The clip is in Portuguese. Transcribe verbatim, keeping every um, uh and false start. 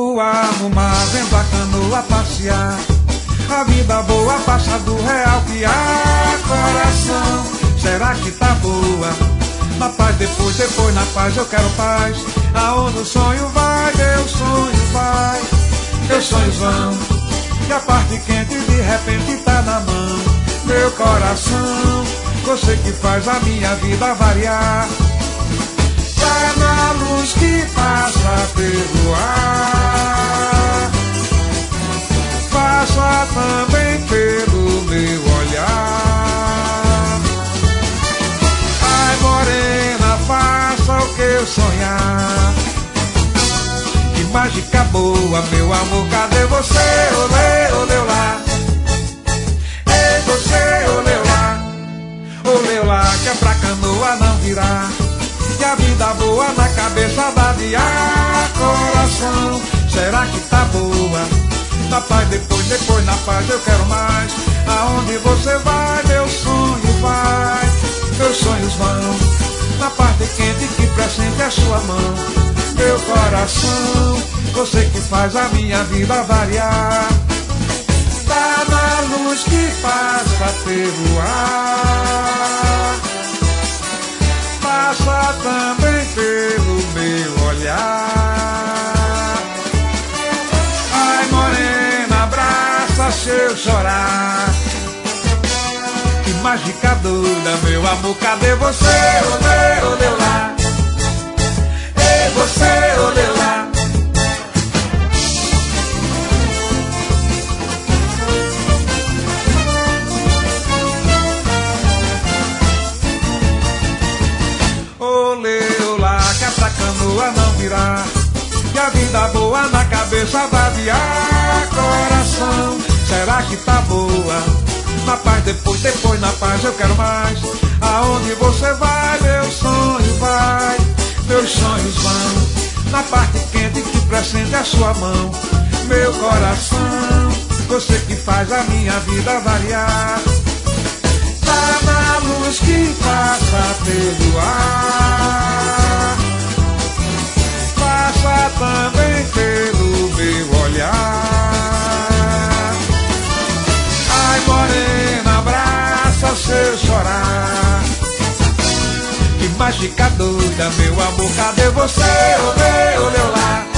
lua no mar, vendo a canoa passear. A vida boa passa do real que há. Coração, será que tá boa? Na paz, depois, depois na paz, eu quero paz. Aonde o sonho vai, meu sonho vai. Meus sonhos vão, e a parte quente de repente tá na mão. Meu coração, você que faz a minha vida variar. Tá na luz que passa pelo ar, passa também pelo meu olhar. Ai, morena, faça o que eu sonhar. Que mágica boa, meu amor, cadê você? Olê, olê, lá. Ei, você, olê, lá. Olê, lá, que é pra canoa não virar. Que a vida boa na cabeça dá de ar. Coração, será que tá boa? Na paz, depois, depois na paz, eu quero mais. Aonde você vai, meu sonho vai. Meus sonhos vão, na parte quente que pressente a sua mão. Meu coração, você que faz a minha vida variar. Tá na luz que passa pelo ar, passa também pelo meu olhar. Ai, morena, abraça se eu chorar. Que mágica doida, meu amor, cadê você? Olê, olê, lá. Ei, você, olê, lá. Olê, olá, que essa canoa não virar. Que a vida boa na cabeça vaziar. Coração, será que tá boa? Na paz, depois, depois na paz, eu quero mais. Aonde você vai, meu sonho vai. Meus sonhos vão, na parte quente que pressente a sua mão. Meu coração, você que faz a minha vida variar. Tá na luz que passa pelo ar, passa também pelo meu olhar. Ai, morena, abraça se eu chorar. Que mágica doida, meu amor, cadê você? Olê, olê, lá.